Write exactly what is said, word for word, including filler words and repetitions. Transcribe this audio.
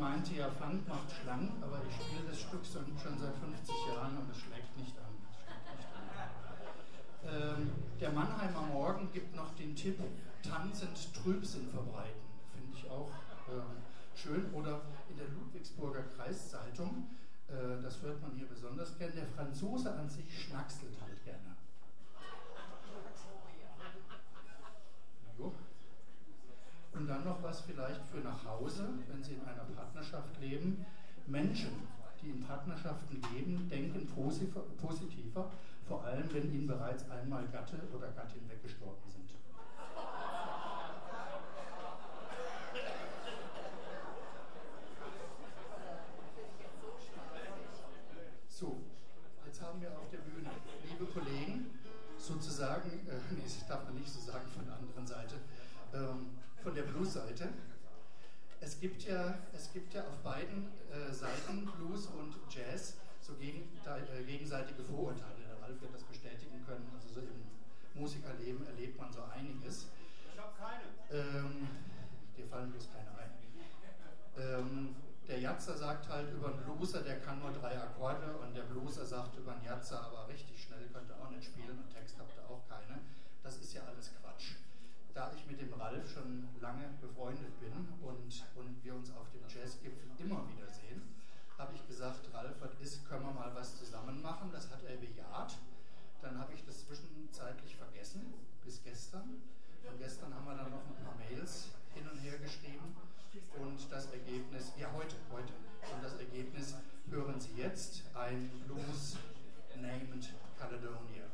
meinte ja, Funk macht schlank, aber ich spiele das Stück schon seit fünfzig Jahren und es schlägt nicht an. Schlägt nicht an. Ähm, der Mannheimer Morgen gibt noch den Tipp, tanzend Trübsinn verbreiten. Finde ich auch äh, schön. Oder in der Ludwigsburger Kreiszeitung, äh, das hört man hier besonders gern, der Franzose an sich schnackselt halt gerne. Jo. Und dann noch was vielleicht für nach Hause, wenn Sie in einer Partnerschaft leben. Menschen, die in Partnerschaften leben, denken positiver, vor allem wenn ihnen bereits einmal Gatte oder Gattin weggestorben sind. So, jetzt haben wir auf der Bühne, liebe Kollegen, sozusagen, äh, nee, das darf man nicht so sagen von der anderen Seite, ähm, von der Blues-Seite. Es gibt ja, es gibt ja auf beiden äh, Seiten, Blues und Jazz, so gegen, äh, gegenseitige Vorurteile. Der Ralf wird das bestätigen können. Also so im Musikerleben erlebt man so einiges. Ich habe keine. Ähm, dir fallen bloß keine ein. Ähm, der Jatzer sagt halt über einen Blueser, der kann nur drei Akkorde, und der Blueser sagt über einen Jatzer, aber richtig schnell könnte er auch nicht spielen und Text habt ihr auch keine. Das ist ja alles Quatsch. Da ich mit dem Ralf schon lange befreundet bin und, und wir uns auf dem Jazzgipfel immer wieder sehen, habe ich gesagt, Ralf, was ist, können wir mal was zusammen machen? Das hat er bejaht. Dann habe ich das zwischenzeitlich vergessen, bis gestern. Und gestern haben wir dann noch ein paar Mails hin und her geschrieben. Und das Ergebnis, ja heute, heute. Und das Ergebnis hören Sie jetzt, ein Blues named Caledonia.